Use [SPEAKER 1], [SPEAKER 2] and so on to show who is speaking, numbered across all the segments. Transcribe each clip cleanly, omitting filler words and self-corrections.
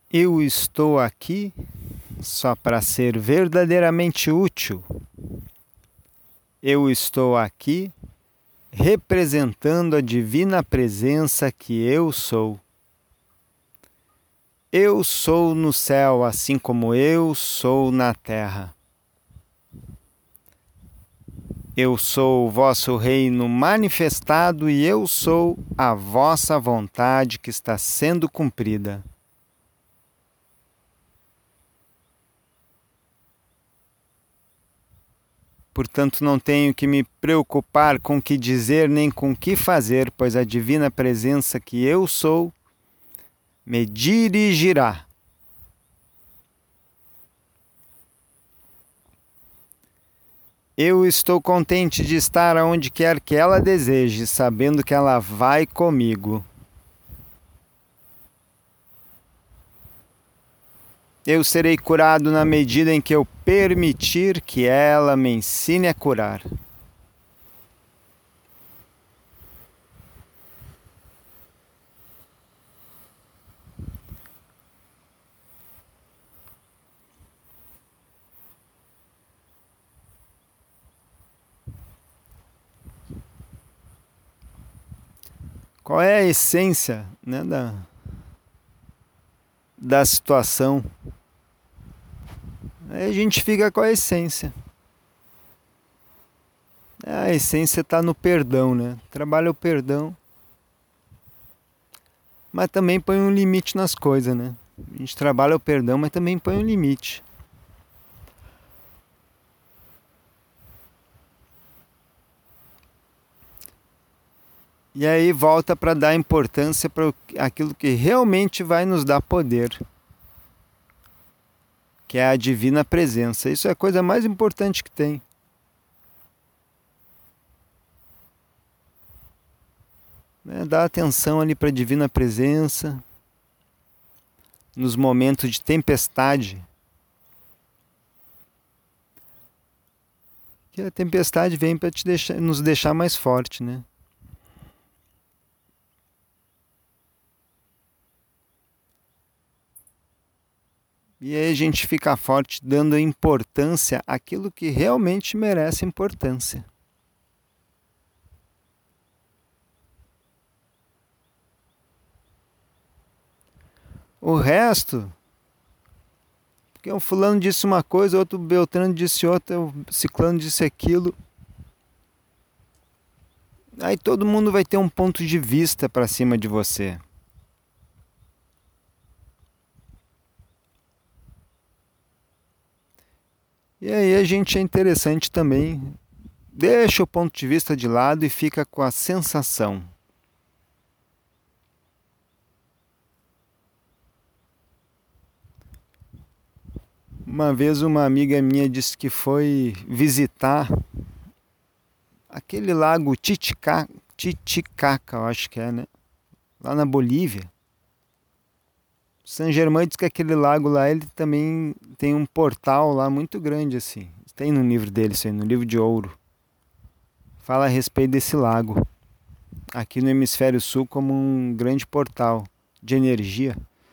[SPEAKER 1] Eu estou aqui só para ser verdadeiramente útil. Eu estou aqui representando a divina presença que eu sou. Eu sou no céu, assim como eu sou na terra. Eu sou o vosso reino manifestado e eu sou a vossa vontade que está sendo cumprida. Portanto, não tenho que me preocupar com o que dizer nem com o que fazer, pois a divina presença que eu sou me dirigirá. Eu estou contente de estar onde quer que ela deseje, sabendo que ela vai comigo. Eu serei curado na medida em que eu permitir que ela me ensine a curar. Qual é a essência, né, da situação? Aí a gente fica com a essência. A essência está no perdão, né? Trabalha o perdão, mas também põe um limite nas coisas, né? A gente trabalha o perdão, mas também põe um limite. E aí volta para dar importância para aquilo que realmente vai nos dar poder, que é a divina presença. Isso é a coisa mais importante que tem. Dar atenção ali para a divina presença, nos momentos de tempestade. Que a tempestade vem para nos deixar mais forte, né? E aí a gente fica forte dando importância àquilo que realmente merece importância. O resto, porque o fulano disse uma coisa, outro Beltrano disse outra, o ciclano disse aquilo. Aí todo mundo vai ter um ponto de vista para cima de você. E aí a gente é interessante também, deixa o ponto de vista de lado e fica com a sensação. Uma vez uma amiga minha disse que foi visitar aquele lago Titicaca, eu acho que é, né? Lá na Bolívia. Saint Germain diz que aquele lago lá, ele também tem um portal lá muito grande assim. Tem no livro dele, isso aí, no livro de ouro. Fala a respeito desse lago. Aqui no hemisfério sul como um grande portal de energia.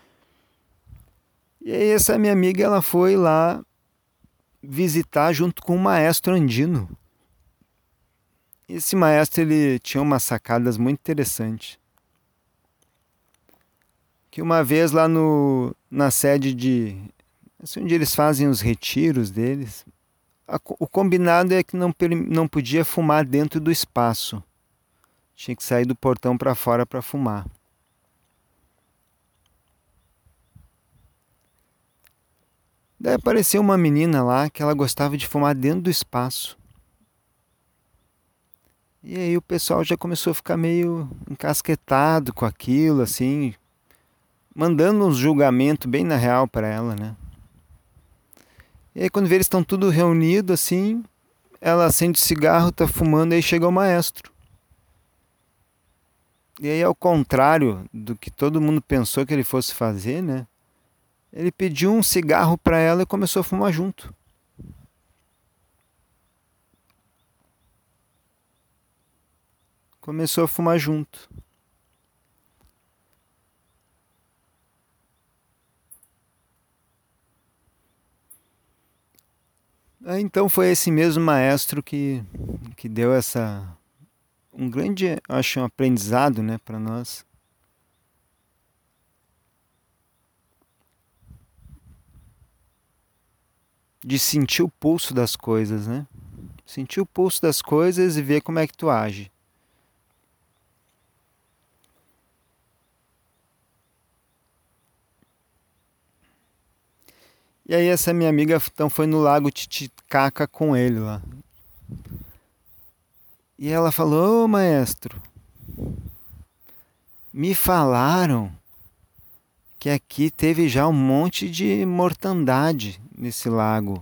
[SPEAKER 1] E aí essa minha amiga, ela foi lá visitar junto com um maestro andino. Esse maestro, ele tinha umas sacadas muito interessantes. Que uma vez lá na sede de... assim, onde eles fazem os retiros deles, o combinado é que não podia fumar dentro do espaço. Tinha que sair do portão para fora para fumar. Daí apareceu uma menina lá que ela gostava de fumar dentro do espaço. E aí o pessoal já começou a ficar meio encasquetado com aquilo, assim, mandando um julgamento bem na real para ela, né? E aí quando vê eles estão tudo reunido assim, ela acende o cigarro, tá fumando, aí chega o maestro. E aí ao contrário do que todo mundo pensou que ele fosse fazer, né? Ele pediu um cigarro para ela e começou a fumar junto. Começou a fumar junto. Então foi esse mesmo maestro que deu um grande, acho, um aprendizado, né, para nós. De sentir o pulso das coisas, né? Sentir o pulso das coisas e ver como é que tu age. E aí essa minha amiga então foi no lago Titicaca com ele lá. E ela falou: "Ô maestro, me falaram que aqui teve já um monte de mortandade nesse lago.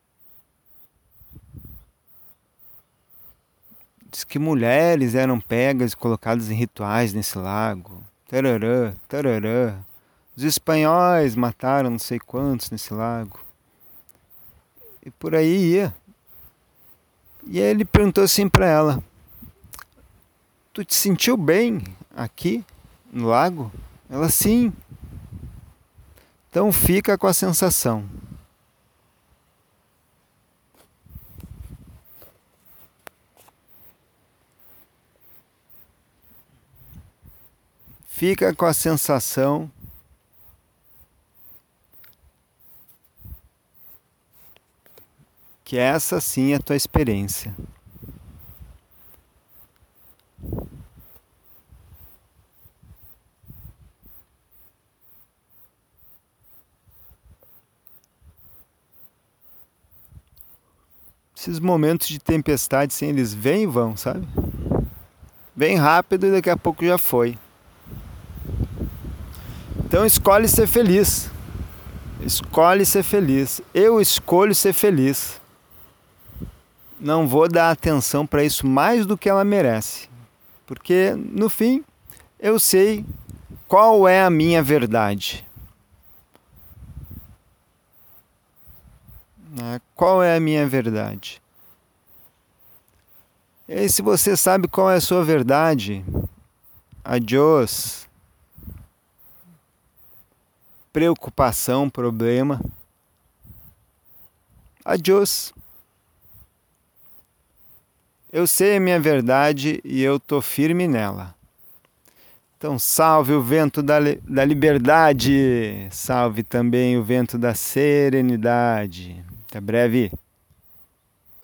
[SPEAKER 1] Diz que mulheres eram pegas e colocadas em rituais nesse lago. Tararã, tararã. Os espanhóis mataram não sei quantos nesse lago." E por aí ia. E aí ele perguntou assim para ela: "Tu te sentiu bem aqui no lago?" Ela: "Sim." "Então fica com a sensação. Fica com a sensação que essa sim é a tua experiência." Esses momentos de tempestade, sim, eles vêm e vão, sabe? Vem rápido e daqui a pouco já foi. Então escolhe ser feliz. Escolhe ser feliz. Eu escolho ser feliz. Não vou dar atenção para isso mais do que ela merece. Porque, no fim, eu sei qual é a minha verdade. Qual é a minha verdade? E se você sabe qual é a sua verdade, adiós. Preocupação, problema. Adiós. Eu sei a minha verdade e eu tô firme nela. Então salve o vento da liberdade, salve também o vento da serenidade. Até breve.